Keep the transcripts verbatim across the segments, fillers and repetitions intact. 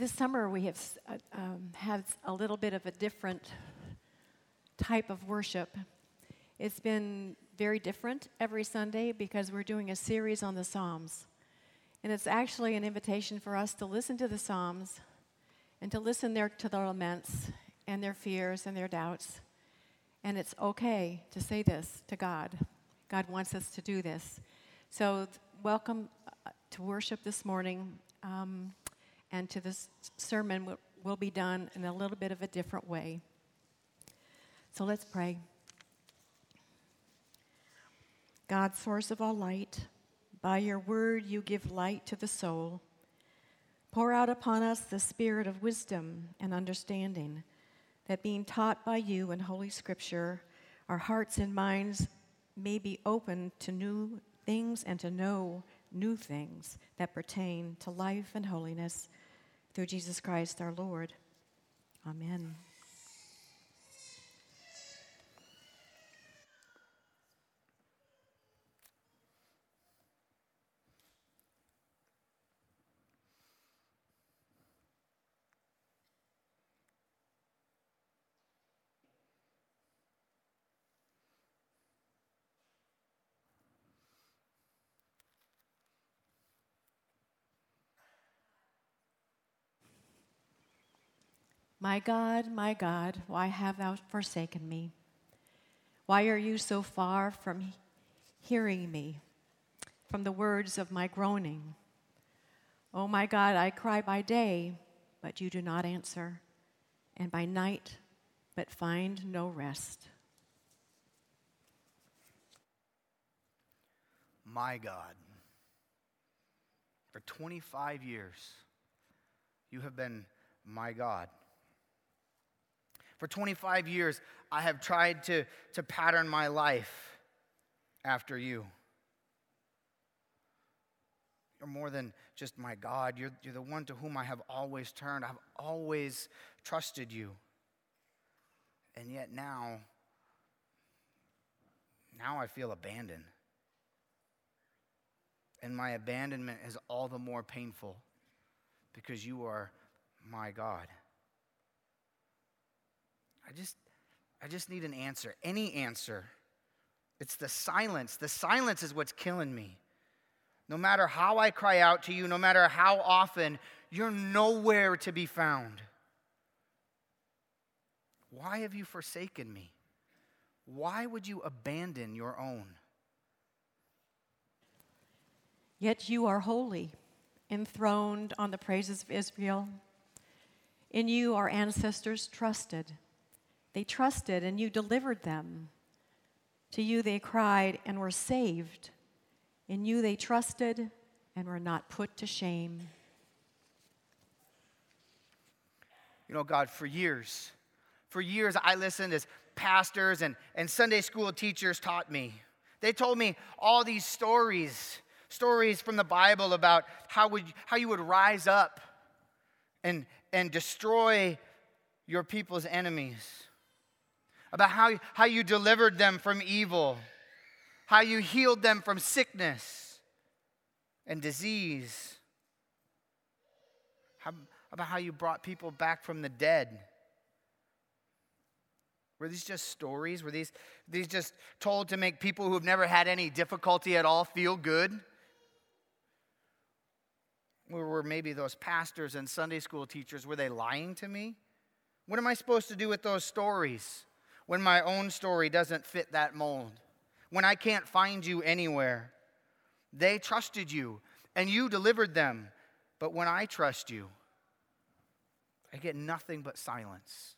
This summer we have uh, um, had a little bit of a different type of worship. It's been very different every Sunday because we're doing a series on the Psalms. And it's actually an invitation for us to listen to the Psalms and to listen there to their laments and their fears and their doubts. And it's okay to say this to God. God wants us to do this. So welcome to worship this morning. Um, and to this sermon will, will be done in a little bit of a different way. So let's pray. God, source of all light, by your word you give light to the soul. Pour out upon us the spirit of wisdom and understanding, that being taught by you in Holy Scripture, our hearts and minds may be open to new things and to know new things that pertain to life and holiness through Jesus Christ our Lord. Amen. My God, my God, why have thou forsaken me? Why are you so far from he- hearing me, from the words of my groaning? Oh my God, I cry by day, but you do not answer, and by night, but find no rest. My God, for twenty-five years, you have been my God. For twenty-five years, I have tried to, to pattern my life after you. You're more than just my God. You're, you're the one to whom I have always turned. I've always trusted you. And yet now, now I feel abandoned. And my abandonment is all the more painful because you are my God. I just, I just need an answer, any answer. It's the silence. The silence is what's killing me. No matter how I cry out to you, no matter how often, you're nowhere to be found. Why have you forsaken me? Why would you abandon your own? Yet you are holy, enthroned on the praises of Israel. In you our ancestors trusted. They trusted and you delivered them. To you they cried and were saved. In you they trusted and were not put to shame. You know, God, for years, for years I listened as pastors and, and Sunday school teachers taught me. They told me all these stories, stories from the Bible about how would how you would rise up and, and destroy your people's enemies. About how, how you delivered them from evil, how you healed them from sickness and disease, how, about how you brought people back from the dead. Were these just stories? Were these, these just told to make people who have never had any difficulty at all feel good? Or were maybe those pastors and Sunday school teachers, were they lying to me? What am I supposed to do with those stories when my own story doesn't fit that mold? When I can't find you anywhere? They trusted you, and you delivered them. But when I trust you, I get nothing but silence.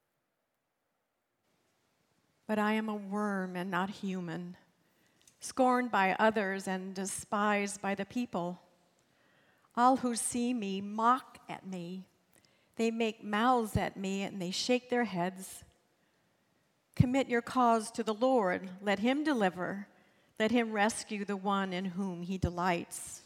But I am a worm and not human, scorned by others and despised by the people. All who see me mock at me. They make mouths at me and they shake their heads. Commit your cause to the Lord. Let him deliver. Let him rescue the one in whom he delights.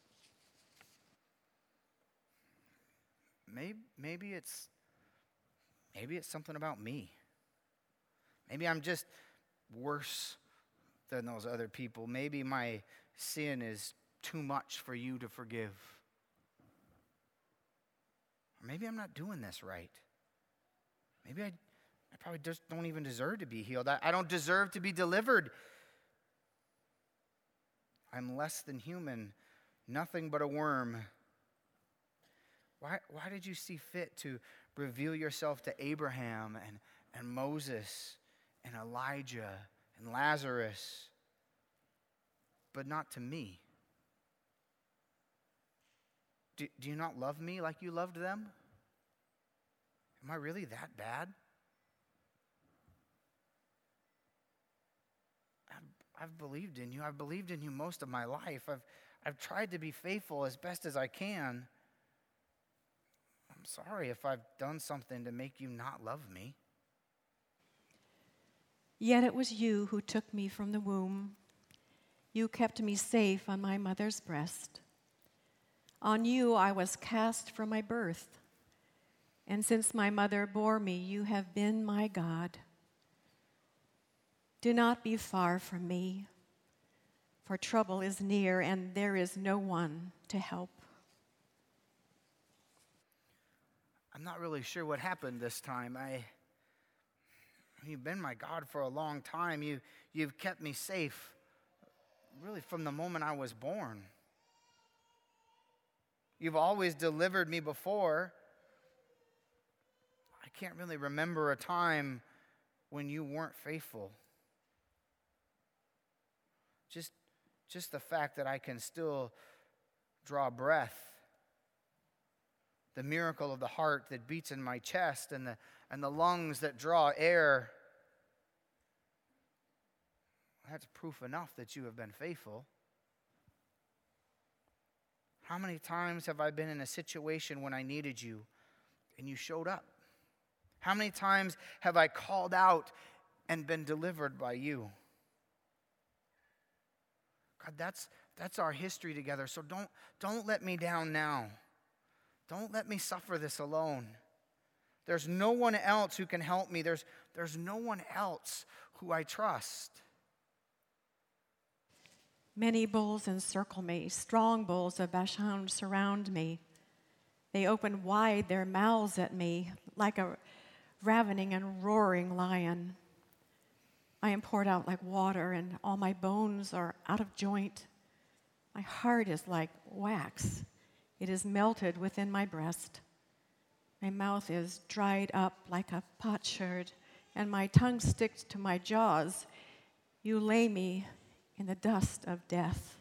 Maybe, maybe it's maybe it's something about me. Maybe I'm just worse than those other people. Maybe my sin is too much for you to forgive. maybe I'm not doing this right. Maybe I, I probably just don't even deserve to be healed. I, I don't deserve to be delivered. I'm less than human, nothing but a worm. Why, why did you see fit to reveal yourself to Abraham and, and Moses and Elijah and Lazarus, but not to me? Do, do you not love me like you loved them? Am I really that bad? I've, I've believed in you. I've believed in you most of my life. I've, I've tried to be faithful as best as I can. I'm sorry if I've done something to make you not love me. Yet it was you who took me from the womb. You kept me safe on my mother's breast. On you I was cast from my birth. And since my mother bore me, you have been my God. Do not be far from me, for trouble is near and there is no one to help. I'm not really sure what happened this time. I, you've been my God for a long time. You, you've kept me safe, really from the moment I was born. You've always delivered me before. I can't really remember a time when you weren't faithful. Just, just the fact that I can still draw breath, the miracle of the heart that beats in my chest and the, and the lungs that draw air, that's proof enough that you have been faithful. How many times have I been in a situation when I needed you and you showed up? How many times have I called out and been delivered by you? God, that's, that's our history together, so don't, don't let me down now. Don't let me suffer this alone. There's no one else who can help me. There's, there's no one else who I trust. Many bulls encircle me. Strong bulls of Bashan surround me. They open wide their mouths at me like a ravening and roaring lion. I am poured out like water, and all my bones are out of joint. My heart is like wax. It is melted within my breast. My mouth is dried up like a potsherd, and my tongue sticks to my jaws. You lay me in the dust of death.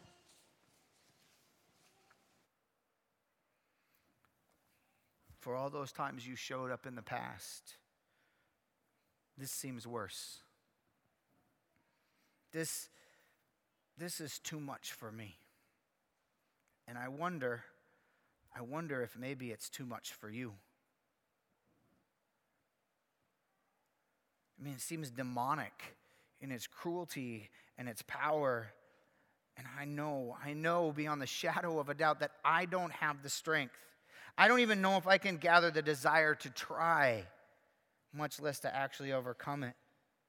For all those times you showed up in the past, this seems worse. This, this is too much for me. And I wonder, I wonder if maybe it's too much for you. I mean, it seems demonic in its cruelty and its power. And I know, I know beyond the shadow of a doubt that I don't have the strength. I don't even know if I can gather the desire to try, much less to actually overcome it.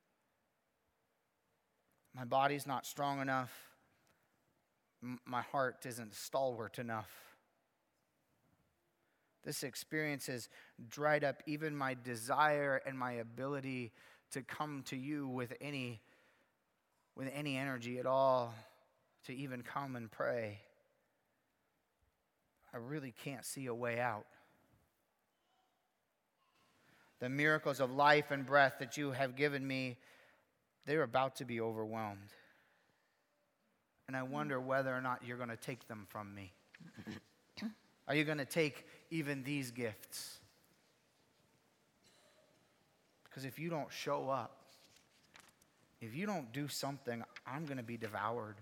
My body's not strong enough. M- my heart isn't stalwart enough. This experience has dried up even my desire and my ability to come to you with any, with any energy at all, to even come and pray. I really can't see a way out. The miracles of life and breath that you have given me, they're about to be overwhelmed. And I wonder whether or not you're going to take them from me. Are you going to take even these gifts? Because if you don't show up, if you don't do something, I'm going to be devoured.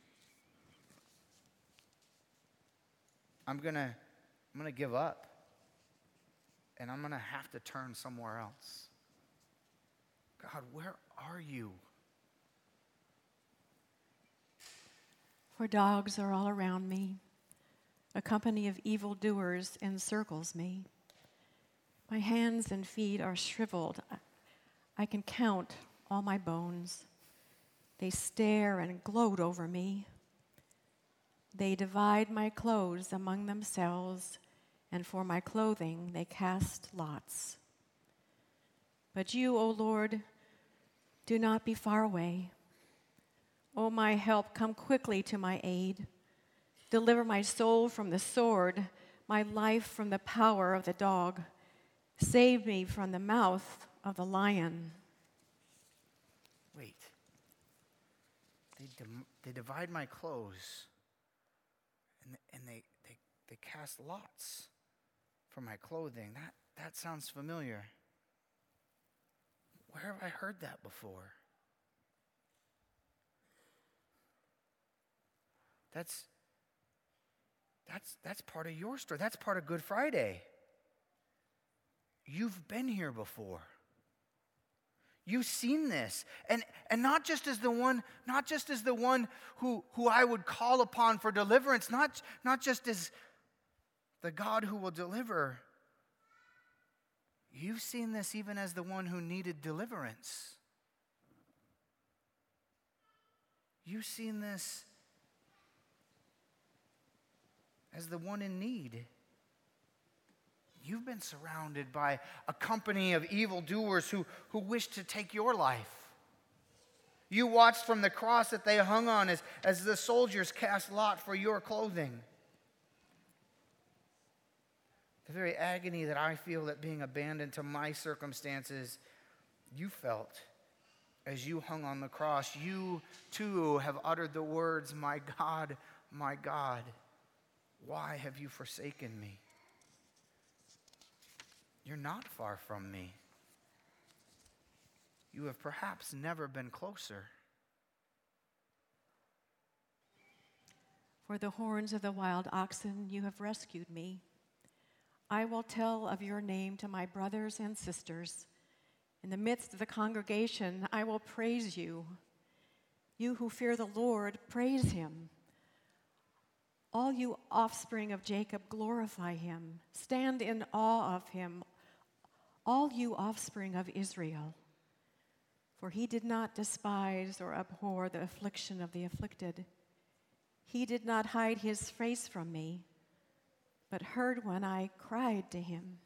I'm going to I'm going to give up. And I'm going to have to turn somewhere else. God, where are you? For dogs are all around me. A company of evildoers encircles me. My hands and feet are shriveled. I can count all my bones. They stare and gloat over me. They divide my clothes among themselves and for my clothing they cast lots. But you, O Lord, do not be far away. O my help, come quickly to my aid. Deliver my soul from the sword, my life from the power of the dog. Save me from the mouth of the lion. Wait. They, dim- they divide my clothes, and, and they, they, they cast lots for my clothing. That, that sounds familiar. Where have I heard that before? That's, that's, that's part of your story. That's part of Good Friday. You've been here before. You've seen this. And, and not just as the one, not just as the one who, who I would call upon for deliverance, not, not just as the God who will deliver. You've seen this even as the one who needed deliverance. You've seen this as the one in need. You've been surrounded by a company of evildoers who, who wish to take your life. You watched from the cross that they hung on as, as the soldiers cast lot for your clothing. The very agony that I feel at being abandoned to my circumstances, you felt as you hung on the cross. You too have uttered the words, "My God, my God, why have you forsaken me?" You're not far from me. You have perhaps never been closer. For the horns of the wild oxen you have rescued me. I will tell of your name to my brothers and sisters. In the midst of the congregation, I will praise you. You who fear the Lord, praise him. All you offspring of Jacob, glorify him. Stand in awe of him, all you offspring of Israel. For he did not despise or abhor the affliction of the afflicted. He did not hide his face from me, but heard when I cried to him.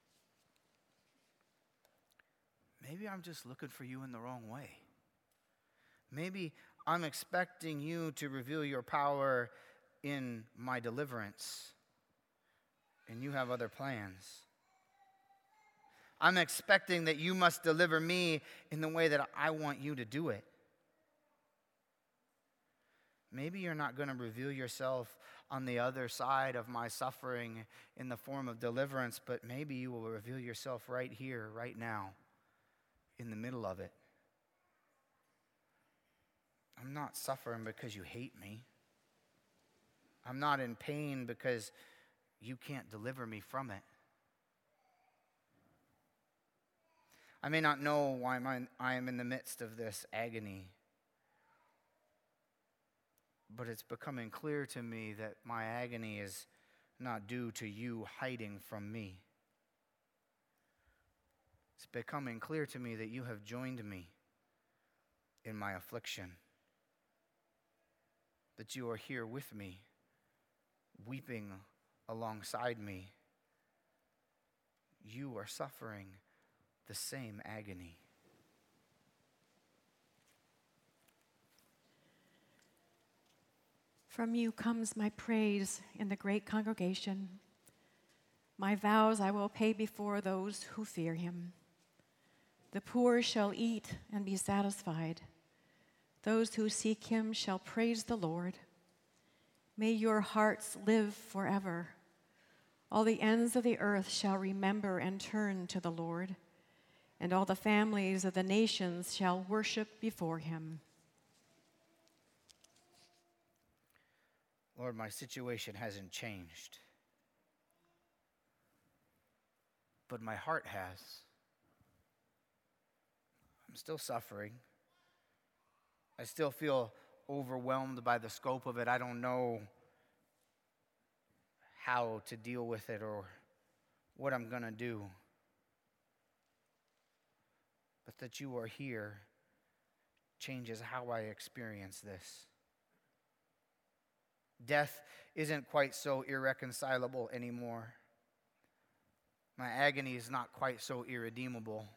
Maybe I'm just looking for you in the wrong way. Maybe I'm expecting you to reveal your power in my deliverance, and you have other plans. I'm expecting that you must deliver me in the way that I want you to do it. Maybe you're not going to reveal yourself on the other side of my suffering in the form of deliverance, but maybe you will reveal yourself right here, right now, in the middle of it. I'm not suffering because you hate me. I'm not in pain because you can't deliver me from it. I may not know why I am in the midst of this agony, but it's becoming clear to me that my agony is not due to you hiding from me. It's becoming clear to me that you have joined me in my affliction, that you are here with me, weeping alongside me. You are suffering the same agony. From you comes my praise in the great congregation. My vows I will pay before those who fear him. The poor shall eat and be satisfied. Those who seek him shall praise the Lord. May your hearts live forever. All the ends of the earth shall remember and turn to the Lord, and all the families of the nations shall worship before him. Lord, my situation hasn't changed, but my heart has. I'm still suffering. I still feel overwhelmed by the scope of it. I don't know how to deal with it or what I'm going to do. But that you are here changes how I experience this. Death isn't quite so irreconcilable anymore. My agony is not quite so irredeemable.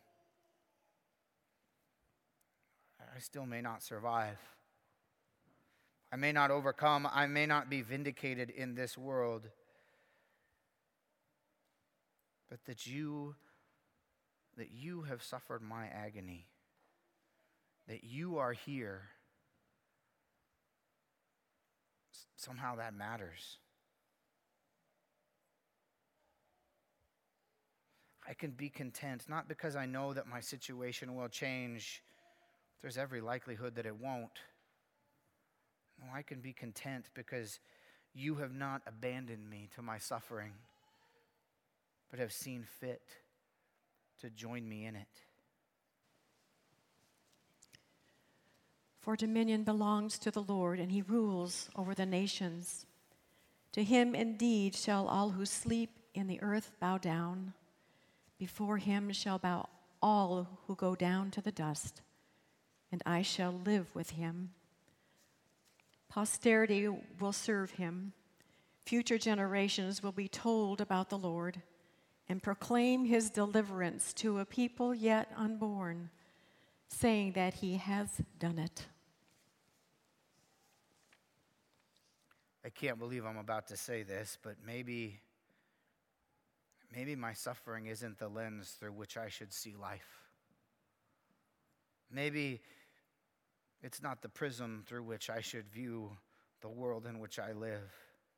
I still may not survive. I may not overcome. I may not be vindicated in this world. But that you, that you have suffered my agony, that you are here, somehow that matters. I can be content, not because I know that my situation will change. There's every likelihood that it won't. No, I can be content because you have not abandoned me to my suffering, but have seen fit to join me in it. For dominion belongs to the Lord, and he rules over the nations. To him indeed shall all who sleep in the earth bow down. Before him shall bow all who go down to the dust, and I shall live with him. Posterity will serve him. Future generations will be told about the Lord and proclaim his deliverance to a people yet unborn, saying that he has done it. I can't believe I'm about to say this, but maybe Maybe my suffering isn't the lens through which I should see life. Maybe it's not the prism through which I should view the world in which I live.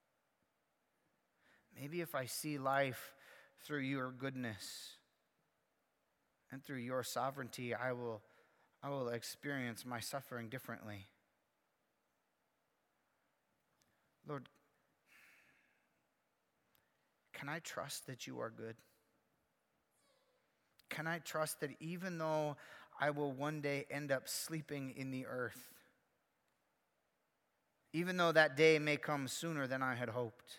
Maybe if I see life through your goodness and through your sovereignty, I will, I will experience my suffering differently. Lord, can I trust that you are good? Can I trust that even though I will one day end up sleeping in the earth, even though that day may come sooner than I had hoped,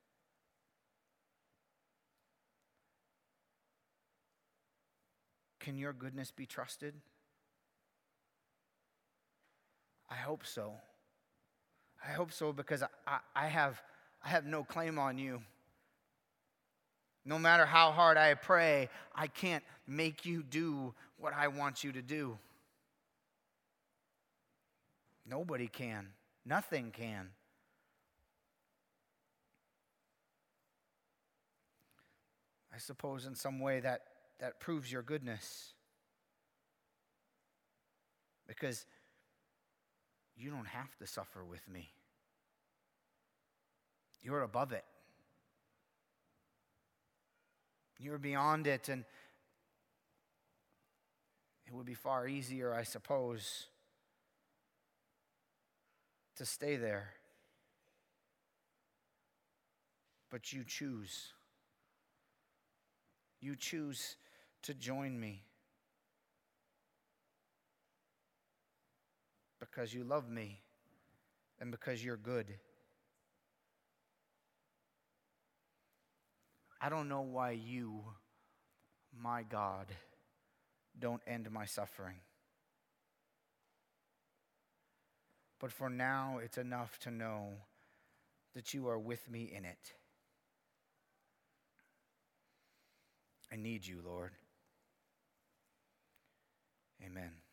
can your goodness be trusted? I hope so. I hope so because I, I, I have I have no claim on you. No matter how hard I pray, I can't make you do what I want you to do. Nobody can. Nothing can. I suppose in some way that, that proves your goodness. Because you don't have to suffer with me. You're above it. You're beyond it, and it would be far easier, I suppose, to stay there. But you choose. You choose to join me because you love me and because you're good. I don't know why you, my God, don't end my suffering. But for now, it's enough to know that you are with me in it. I need you, Lord. Amen.